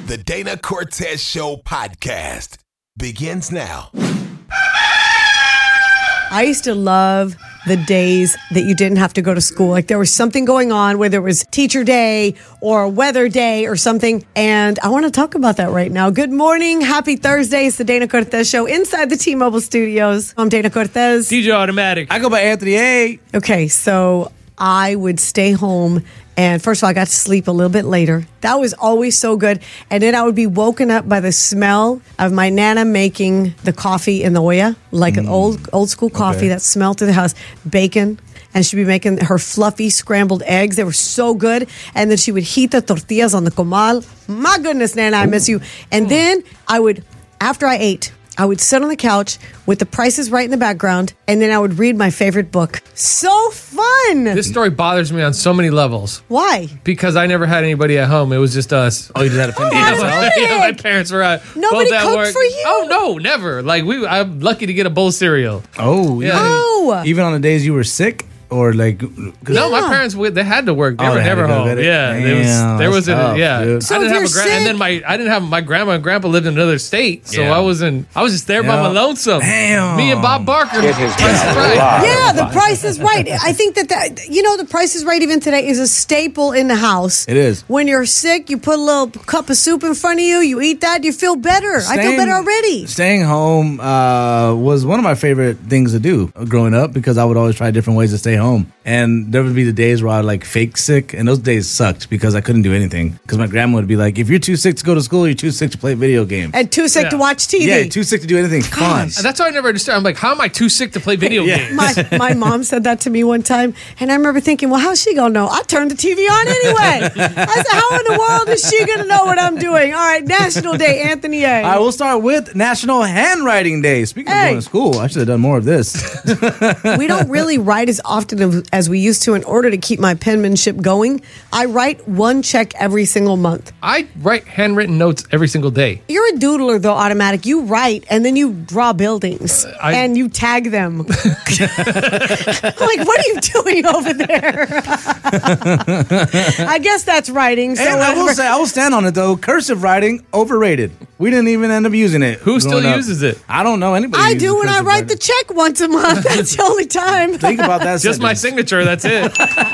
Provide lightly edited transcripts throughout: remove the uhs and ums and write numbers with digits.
The Dana Cortez Show podcast begins now. I used to love the days that you didn't have to go to school. Like there was something going on, whether it was teacher day or weather day or something. And I want to talk about that right now. Good morning. Happy Thursday. It's the Dana Cortez Show inside the T-Mobile studios. I'm Dana Cortez. DJ Automatic. I go by Anthony A. Okay, so I would stay home. And first of all, I got to sleep a little bit later. That was always so good. And then I would be woken up by the smell of my Nana making the coffee in the olla, like an old school coffee that smelled through the house. Bacon. And she'd be making her fluffy scrambled eggs. They were so good. And then she would heat the tortillas on the comal. My goodness, Nana, I miss you. And then I would, after I ate, I would sit on the couch with The Price is Right in the background, and then I would read my favorite book. So fun! This story bothers me on so many levels. Why? Because I never had anybody at home. It was just us. Oh, you just had to fend yourself? Yeah, my parents were out. Nobody both at cooked work. for you? Oh, no, never. Like, I'm lucky to get a bowl of cereal. Oh, Yeah. Oh! Even on the days you were sick? Or like... No, my parents, they had to work. They Oh, were they had never to go home. get it? Yeah. Damn, there was that's tough, yeah. dude. So I didn't if have you're a and then sick- I didn't have my grandma and grandpa lived in another state. So Yeah. I was just there by Yeah. my lonesome. Damn. Me and Bob Barker. Price is Right. Yeah, The Price is Right. I think that The Price is Right even today is a staple in the house. It is. When you're sick, you put a little cup of soup in front of you, you eat that, you feel better. I feel better already. Staying home was one of my favorite things to do growing up because I would always try different ways to stay home. And there would be the days where I would like fake sick, and those days sucked because I couldn't do anything. Because my grandma would be like, if you're too sick to go to school, you're too sick to play video games. And too sick to watch TV. Yeah, too sick to do anything fun. And that's why I never understood. I'm like, how am I too sick to play video Yeah. games? My mom said that to me one time, and I remember thinking, well, how's she gonna know? I turned the TV on anyway. I said, how in the world is she gonna know what I'm doing? All right, National Day, Anthony A. I will start with National Handwriting Day. Speaking of going to school, I should have done more of this. We don't really write as often as we used to in order to keep my penmanship going. I write one check every single month. I write handwritten notes every single day. You're a doodler, though, Automatic. You write, and then you draw buildings, and you tag them. I'm like, what are you doing over there? I guess that's writing. So And I will say, I will stand on it though. Cursive writing, overrated. We didn't even end up using it. Who still growing up. uses it? I don't know anybody. I uses do when I cursive write writing. the check once a month. That's the only time. Think about that. Just my sentence. signature. That's it.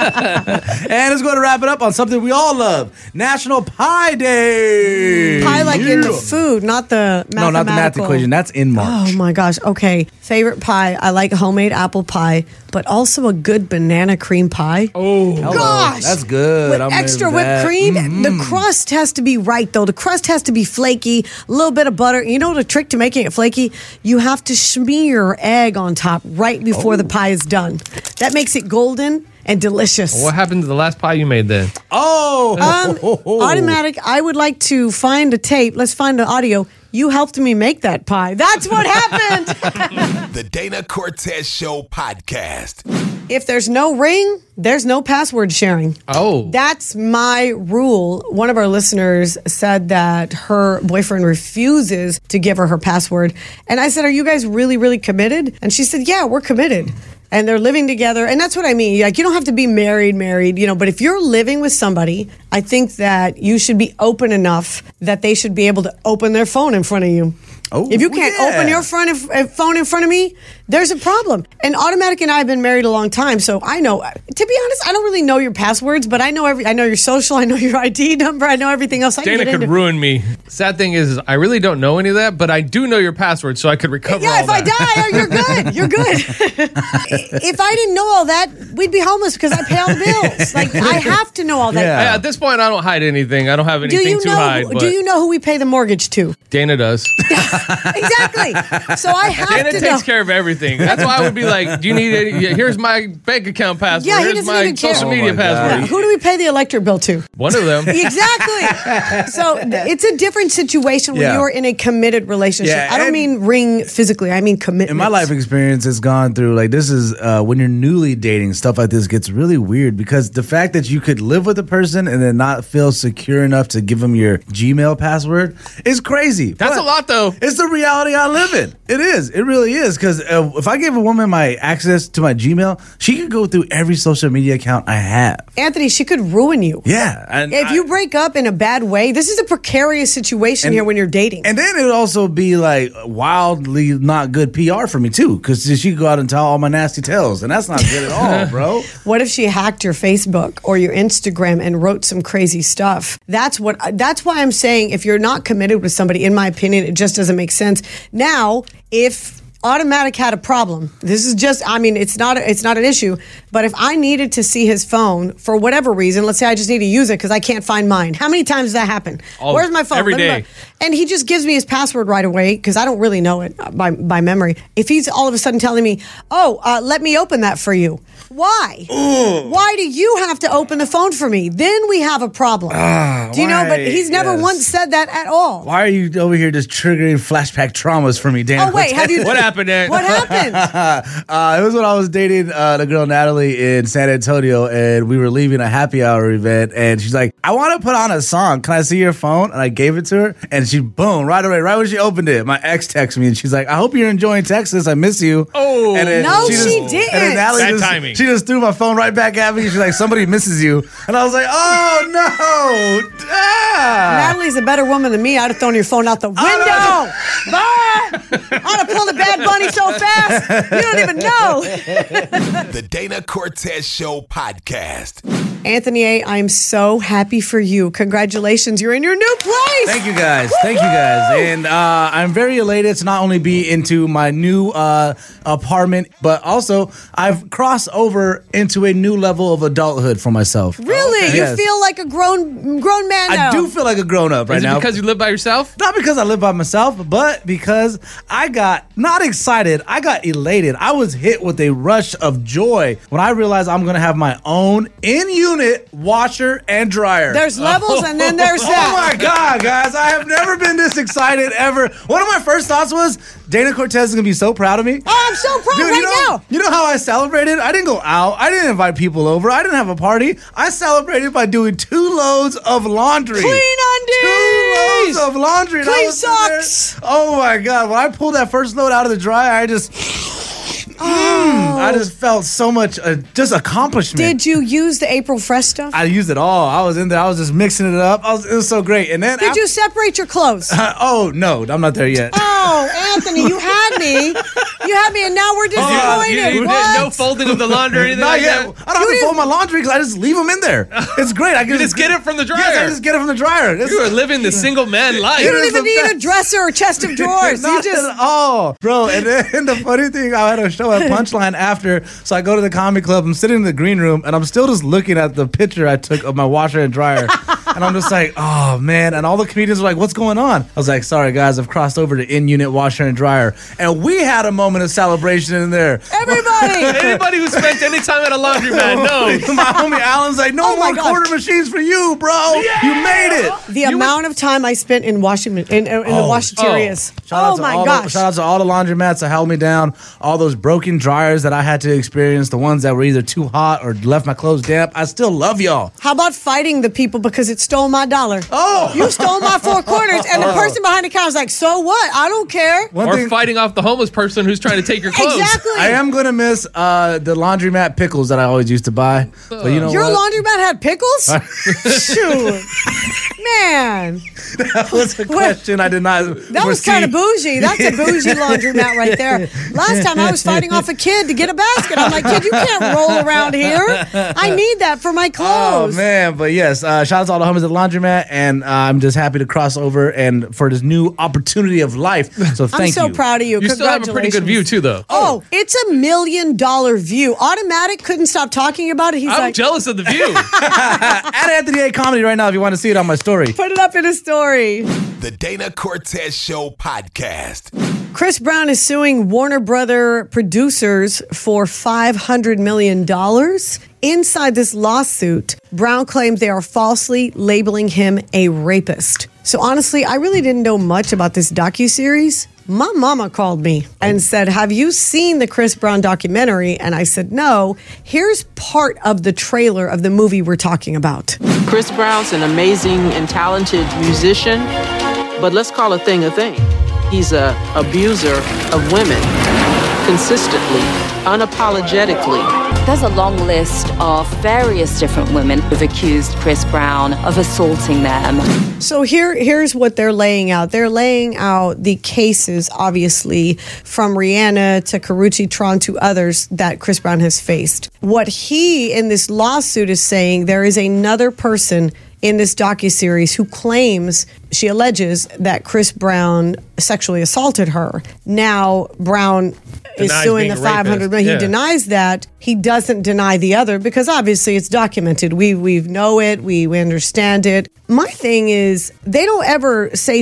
And it's going to wrap it up on something we all love: National Pie Day. Pie like in the Yeah. food, not the mathematical. No, not the math equation. That's in March. Oh my gosh. Okay. Favorite pie. I like homemade apple pie, but also a good banana cream pie. Oh, Hello. Gosh. That's good. With I'm extra into whipped that. cream. Mhm. The crust has to be right, though. The crust has to be flaky, a little bit of butter. You know the trick to making it flaky? You have to smear egg on top right before the pie is done. That makes it golden and delicious. what happened to the last pie you made then? Oh, Automatic, I would like to find a tape. Let's find the audio. You helped me make that pie. That's what happened. The Dana Cortez Show podcast. If there's no ring, there's no password sharing. Oh. That's my rule. One of our listeners said that her boyfriend refuses to give her password. And I said, are you guys really, really committed? And she said, yeah, we're committed. And they're living together. And that's what I mean. Like, you don't have to be married, but if you're living with somebody, I think that you should be open enough that they should be able to open their phone in front of you. Oh, If you can't yeah. open your phone in front of me, there's a problem. And Automatic and I have been married a long time, so I know. To be honest, I don't really know your passwords, but I know I know your social, I know your ID number, I know everything else. I can Dana get could into. ruin me. Sad thing is, I really don't know any of that, but I do know your password, so I could recover Yeah, all if I that. die, you're good. You're good. If I didn't know all that, we'd be homeless because I pay all the bills. Like, I have to know all that. Yeah. At this point, I don't hide anything. I don't have Do anything you to know? hide. But Do you know who we pay the mortgage to? Dana does. Exactly. So I have Dana to takes know. care of everything. That's why I would be like, do you need any? Yeah, here's my bank account password. Yeah, he here's doesn't my even care. social Oh media my God. password. Yeah, who do we pay the electric bill to? One of them. Exactly. So it's a different situation when Yeah. you're in a committed relationship. Yeah, I don't and- mean ring physically. I mean commitment. In my life experience, has gone through like this is when you're newly dating, stuff like this gets really weird because the fact that you could live with a person and then not feel secure enough to give them your Gmail password is crazy. That's But a lot, though. It's the reality I live in. It is. It really is because if I give a woman my access to my Gmail, she could go through every social media account I have. Anthony, she could ruin you. Yeah. And If you break up in a bad way, this is a precarious situation here when you're dating. And then it would also be like wildly not good PR for me too, because she could go out and tell all my nasty tales, and that's not good at all, bro. What if she hacked your Facebook or your Instagram and wrote some crazy stuff? That's why I'm saying if you're not committed with somebody, in my opinion, it just doesn't make sense. Now, if Automatic had a problem, this is just, it's not an issue, but if I needed to see his phone for whatever reason, let's say I just need to use it because I can't find mine. How many times does that happen? Where's my phone? Every day. And he just gives me his password right away because I don't really know it by memory. If he's all of a sudden telling me, let me open that for you. Why? Ooh. Why do you have to open the phone for me? Then we have a problem. Do you know? But he's never once said that at all. Why are you over here just triggering flashback traumas for me, Dan? Oh, wait. Have you? What happened, Dan? What happened? It was when I was dating the girl Natalie in San Antonio, and we were leaving a happy hour event, and she's like, I want to put on a song. Can I see your phone? And I gave it to her, and she, boom, right away, right when she opened it, my ex texted me, and she's like, I hope you're enjoying Texas. I miss you. Oh. And then No, she didn't. And then Natalie Bad timing. She just threw my phone right back at me. She's like, somebody misses you. And I was like, oh, no. Natalie's a better woman than me. I'd have thrown your phone out the window. Bye. I'd have pulled a Bad Bunny so fast, you don't even know. The Dana Cortez Show podcast. Anthony A., I'm so happy for you. Congratulations. You're in your new place. Thank you guys. Thank you guys. And I'm very elated to not only be into my new apartment, but also I've crossed over into a new level of adulthood for myself. Really? Okay. You Yes. feel like a grown man now? I do feel like a grown up right Is it now. because you live by yourself? Not because I live by myself, but because I got not excited, I got elated. I was hit with a rush of joy when I realized I'm going to have my own in-unit washer and dryer. There's levels and then there's Oh that. my God, guys, I have never been this excited ever. One of my first thoughts was, Dana Cortez is going to be so proud of me. Oh, I'm so proud now. You know how I celebrated? I didn't go out. I didn't invite people over. I didn't have a party. I celebrated by doing 2 loads of laundry. Clean undies. 2 loads of laundry. And I Clean was in there. socks. Oh my God. When I pulled that first load out of the dryer, I just felt so much just accomplishment. Did you use the April Fresh stuff? I used it all. I was in there. I was just mixing it up. It was so great. And then Did you separate your clothes? oh no, I'm not there yet. Oh, Anthony, you had me. You had me, and now we're disappointed. You did What? no folding of the laundry or anything Not like yet. that? I don't have to fold my laundry because I just leave them in there. It's great. I can You just get it from the dryer. Yes, I just get it from the dryer. You are living the single man life. You don't It is even the need a best. dresser or chest of drawers. You Not just at all, bro. And then the funny thing, I had a show at Punchline after, so I go to the comedy club. I'm sitting in the green room, and I'm still just looking at the picture I took of my washer and dryer, and I'm just like, oh man. And all the comedians were like, "What's going on?" I was like, "Sorry guys, I've crossed over to in-unit washer and dryer," and we had a moment of celebration in there. everybody. Anybody who spent any time at a laundromat knows. My homie Alan's like, "No Oh my more God. quarter machines for you, bro. You made it." The amount of time I spent in washing in the washaterias. Shout out Oh to my all gosh. shout out to all the laundromats that held me down. All those broken dryers that I had to experience. The ones that were either too hot or left my clothes damp. I still love y'all. How about fighting the people because it stole my dollar? Oh. You stole my 4 quarters, and the person behind the counter was like, "So what? I don't care." One Or thing, fighting off the homeless person who's trying to take your clothes. Exactly. I am gonna miss the laundromat pickles that I always used to buy. But you know Your what? laundromat had pickles? Shoot. Man, That was a question I did not. that was kind of bougie. That's a bougie laundromat right there. Last time I was fighting off a kid to get a basket. I'm like, kid, you can't roll around here. I need that for my Oh clothes. man, but yes, shout out to all the homies at the laundromat, and I'm just happy to cross over and for this new opportunity of life. So thank I'm so you. proud of you. You still have a pretty good view too, though. Oh, it's $1 million view. Automatic couldn't stop talking about it. He's I'm like, jealous of the view. At Anthony A Comedy right now if you want to see it on my story. put it up in a story. The Dana Cortez Show podcast. Chris Brown is suing Warner Brother producers for $500 million. Inside this lawsuit, Brown claimed they are falsely labeling him a rapist. So honestly, I really didn't know much about this docuseries. My mama called me and said, "Have you seen the Chris Brown documentary?" And I said, "No." Here's part of the trailer of the movie we're talking about. Chris Brown's an amazing and talented musician, but let's call a thing a thing. He's an abuser of women. consistently, unapologetically. There's a long list of various different women who've accused Chris Brown of assaulting them. So here's what they're laying out. They're laying out the cases, obviously, from Rihanna to Karrueche Tron to others that Chris Brown has faced. What he, in this lawsuit, is saying, there is another person in this docuseries who claims, she alleges, that Chris Brown sexually assaulted her. Now, Brown is suing the 500 million. He denies that. He doesn't deny the other because obviously it's documented. We know it. We understand it. My thing is, they don't ever say,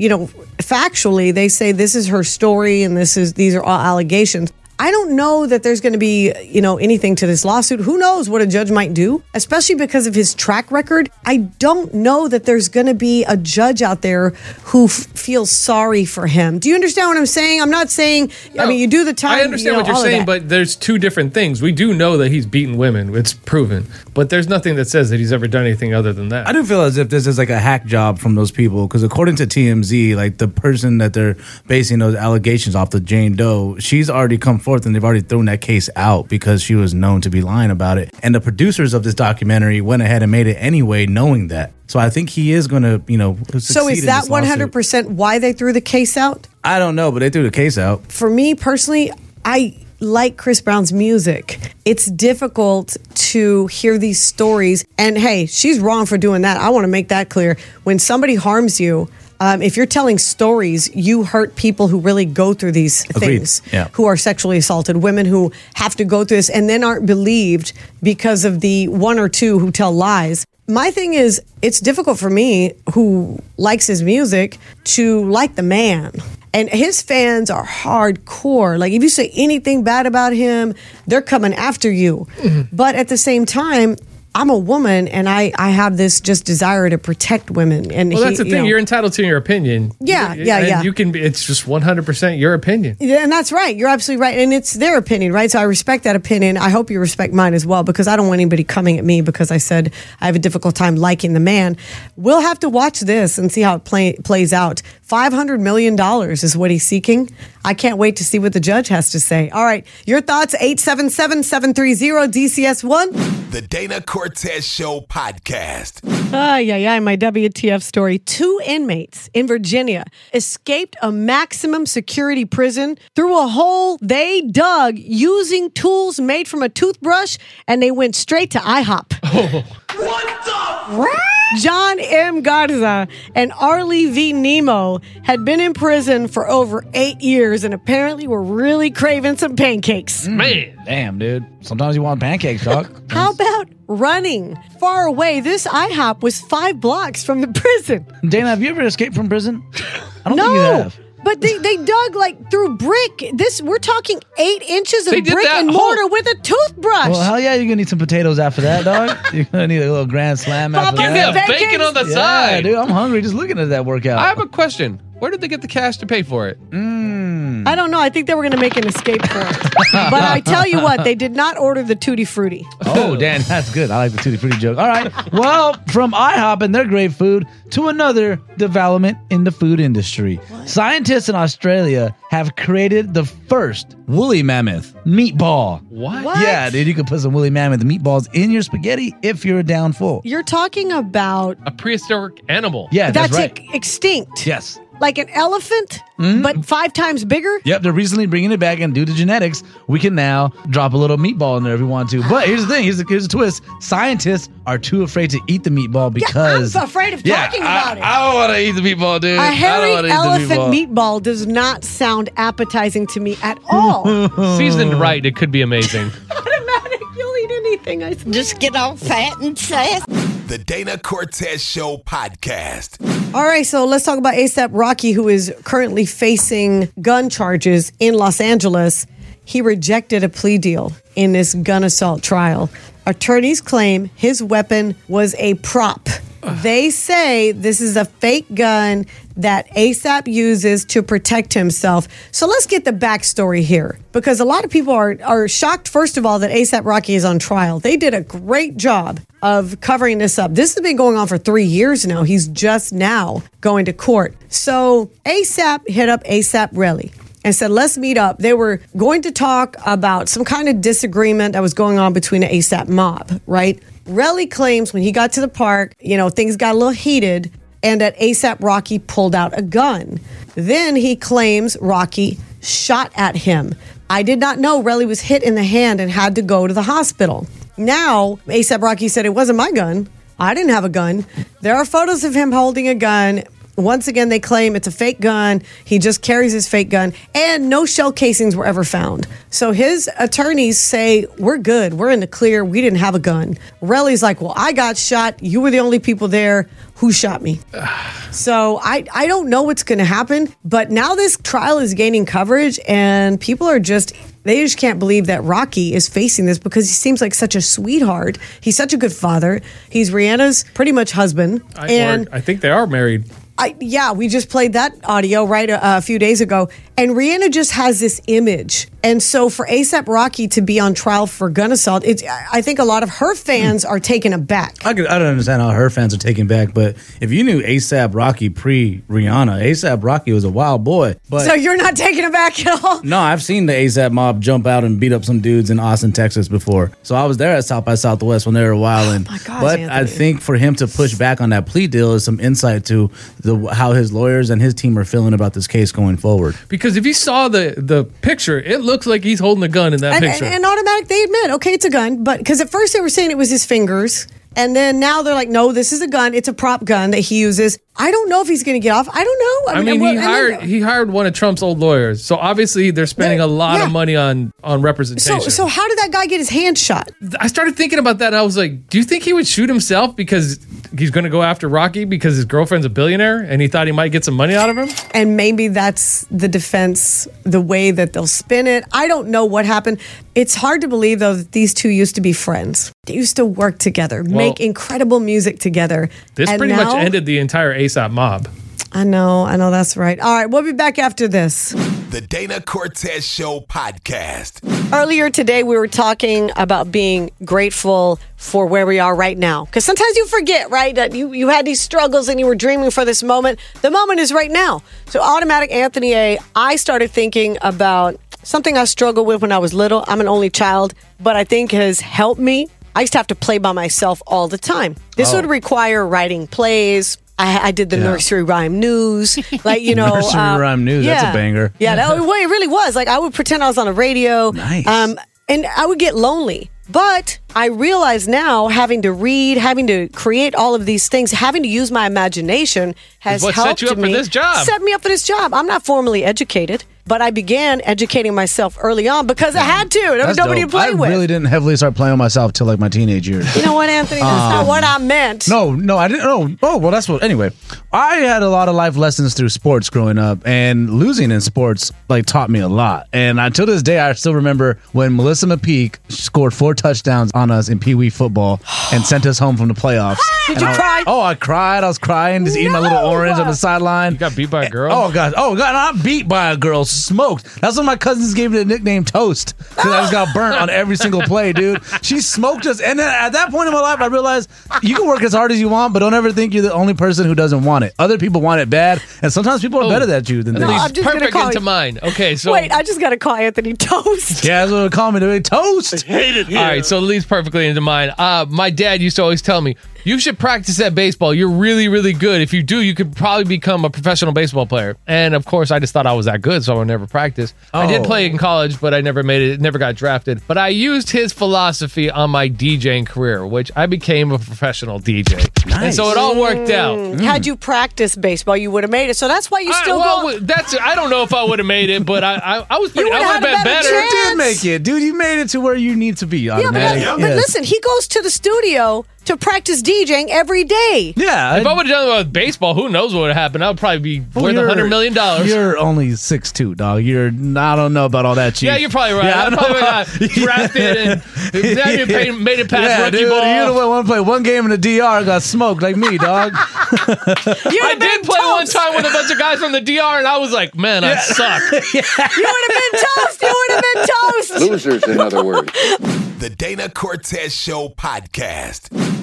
factually, they say this is her story and these are all allegations. I don't know that there's going to be, anything to this lawsuit. Who knows what a judge might do, especially because of his track record. I don't know that there's going to be a judge out there who feels sorry for him. Do you understand what I'm saying? I'm not saying, No, you do the time. I understand what you're saying, but there's two different things. We do know that he's beaten women. It's proven. But there's nothing that says that he's ever done anything other than that. I do feel as if this is like a hack job from those people because according to TMZ, like the person that they're basing those allegations off, the Jane Doe, she's already come forth and they've already thrown that case out because she was known to be lying about it. And the producers of this documentary went ahead and made it anyway, knowing that. So I think he is going to, succeed. So is that 100% why they threw the case out? I don't know, but they threw the case out. For me personally, I like Chris Brown's music. It's difficult to hear these stories. And hey, she's wrong for doing that. I want to make that clear. When somebody harms you, if you're telling stories, you hurt people who really go through these things, who are sexually assaulted, women who have to go through this and then aren't believed because of the one or two who tell lies. My thing is, it's difficult for me, who likes his music, to like the man. And his fans are hardcore. Like, if you say anything bad about him, they're coming after you. Mm-hmm. But at the same time, I'm a woman and I have this just desire to protect women. And that's the thing. You're entitled to your opinion. Yeah. You can be, it's just 100% your opinion. Yeah, and that's right. You're absolutely right. And it's their opinion, right? So I respect that opinion. I hope you respect mine as well, because I don't want anybody coming at me because I said I have a difficult time liking the man. We'll have to watch this and see how it plays out. $500 million is what he's seeking. I can't wait to see what the judge has to say. All right. Your thoughts, 877-730-DCS1. The Dana Cortez Show podcast. My WTF story. 2 inmates in Virginia escaped a maximum security prison through a hole they dug using tools made from a toothbrush, and they went straight to IHOP. Oh. What the? John M. Garza and Arlie V. Nemo had been in prison for over 8 years and apparently were really craving some pancakes. Man. Damn, dude. Sometimes you want pancakes, dog. How about running far away? This IHOP was 5 blocks from the prison. Dana, have you ever escaped from prison? I don't No. think you have. But they dug like through brick. We're talking 8 inches of They did brick that and mortar with a toothbrush. Well, hell yeah, you're going to need some potatoes after that, dog. You're going to need a little grand slam after Popeyes Give me that. a bacon on the Yeah, side. dude, I'm hungry just looking at that workout. I have a question. Where did they get the cash to pay for it? I don't know. I think they were going to make an escape for it. But I tell you what, they did not order the Tutti Frutti. Oh, Dan, that's good. I like the Tutti Frutti joke. All right. Well, from IHOP and their great food to another development in the food industry. Scientists in Australia have created the first woolly mammoth meatball. What? Yeah, dude, you can put some woolly mammoth meatballs in your spaghetti if you're down full. You're talking about A prehistoric animal. Yeah, that's right. extinct. Yes. Like an elephant, but 5 times bigger? Yep, they're recently bringing it back, and due to genetics, we can now drop a little meatball in there if we want to. But here's the thing, here's a twist. Scientists are too afraid to eat the meatball because... I'm afraid of talking about it. I don't want to eat the meatball, dude. A hairy I don't wanna eat the elephant meatball does not sound appetizing to me at all. Seasoned right, it could be amazing. Automatic, you'll eat anything. I swear. Just get all fat and fast. The Dana Cortez Show podcast. All right, so let's talk about A$AP Rocky, who is currently facing gun charges in Los Angeles. He rejected a plea deal in this gun assault trial. Attorneys claim his weapon was a prop. They say this is a fake gun that A$AP uses to protect himself. So let's get the backstory here, because a lot of people are shocked, first of all, that A$AP Rocky is on trial. They did a great job of covering this up. This has been going on for 3 years now. He's just now going to court. So A$AP hit up A$AP Rocky. and said, let's meet up. They were going to talk about some kind of disagreement that was going on between the ASAP mob, right? Relly claims when he got to the park, things got a little heated and that ASAP Rocky pulled out a gun. Then he claims Rocky shot at him. I did not know Relly was hit in the hand and had to go to the hospital. Now, ASAP Rocky said it wasn't my gun. I didn't have a gun. There are photos of him holding a gun. Once again, they claim it's a fake gun. He just carries his fake gun, and no shell casings were ever found. So his attorneys say, we're good. We're in the clear. We didn't have a gun. Relly's like, well, I got shot. You were the only people there. Who shot me? So I don't know what's going to happen, but now this trial is gaining coverage, and people are they just can't believe that Rocky is facing this because he seems like such a sweetheart. He's such a good father. He's Rihanna's pretty much husband. I think they are married. We just played that audio a few days ago. And Rihanna just has this image. And so for ASAP Rocky to be on trial for gun assault, I think a lot of her fans are taken aback. I don't understand how her fans are taken back, but if you knew ASAP Rocky pre-Rihanna, ASAP Rocky was a wild boy. But so you're not taken aback at all? No, I've seen the ASAP mob jump out and beat up some dudes in Austin, Texas before. So I was there at South by Southwest when they were wilding. Oh my gosh, but Anthony. I think for him to push back on that plea deal is some insight to how his lawyers and his team are feeling about this case going forward. Because if you saw the picture, it looks like he's holding a gun in that picture. And automatic, they admit, okay, it's a gun. But because at first they were saying it was his fingers. And then now they're like, no, this is a gun. It's a prop gun that he uses. I don't know if he's going to get off. I don't know. I mean, he hired one of Trump's old lawyers. So obviously they're spending a lot of money on representation. So how did that guy get his hand shot? I started thinking about that and I was like, do you think he would shoot himself because he's going to go after Rocky because his girlfriend's a billionaire and he thought he might get some money out of him? And maybe that's the defense, the way that they'll spin it. I don't know what happened. It's hard to believe, though, that these two used to be friends. They used to work together, make incredible music together. This pretty much ended the entire ASAP mob. I know, that's right. All right, we'll be back after this. The Dana Cortez Show podcast. Earlier today, we were talking about being grateful for where we are right now. Because sometimes you forget, right, that you had these struggles and you were dreaming for this moment. The moment is right now. So automatic Anthony A, I started thinking about something I struggled with when I was little. I'm an only child, but I think has helped me. I used to have to play by myself all the time. This would require writing plays. I did the nursery rhyme news, Nursery rhyme news, that's a banger. Yeah, it really was. Like I would pretend I was on the radio. Nice. And I would get lonely. But I realize now, having to read, having to create all of these things, having to use my imagination has helped me. What set you up for this job? Set me up for this job. I'm not formally educated, but I began educating myself early on because I had to. There was nobody to play with. I really didn't heavily start playing with myself till like my teenage years. You know what, Anthony? That's not what I meant. No, I didn't. Oh, well, that's what. Anyway, I had a lot of life lessons through sports growing up, and losing in sports taught me a lot. And until this day, I still remember when Melissa McPeak scored 4 touchdowns on us in Pee Wee football and sent us home from the playoffs. Did you cry? Oh, I cried. I was crying, just eating my little orange on the sideline. You got beat by a girl? Oh God, not beat by a girl, smoked. That's when my cousins gave me the nickname Toast, because I just got burnt on every single play, dude. She smoked us, and then at that point in my life, I realized you can work as hard as you want, but don't ever think you're the only person who doesn't want it. Other people want it bad, and sometimes people are better at you than they. I'm just Perfect gonna into mine. Okay, so wait, I just got to call Anthony Toast. Yeah, that's what they call me. They Toast. Hate it here. all right, so it leads perfectly into mine. My dad used to always tell me, you should practice that baseball. You're really, really good. If you do, you could probably become a professional baseball player. And of course, I just thought I was that good, so I would never practice. I did play in college, but I never made it, never got drafted. But I used his philosophy on my DJing career, which I became a professional DJ. Nice. And so it all worked out. Had you practiced baseball, you would have made it. So that's why you still go. I don't know if I would have made it, but I was pretty. You I would've would have had a been better better. chance. You did make it, dude. You made it to where you need to be. Yeah, but Yes. listen, he goes to the studio to practice DJing every day. Yeah. If I would have done it with baseball, who knows what would have happened? I would probably be worth $100 million. You're only 6'2", dog. I don't know about all that cheap. Yeah, you're probably right. Yeah, I probably got drafted and made it past rookie dude, ball. you don't want to play one game in the DR, got smoked like me, dog. I did play one time with a bunch of guys from the DR, and I was like, man, I suck. You would have been toast. You would have been toast. Losers, in other words. The Dana Cortez Show podcast.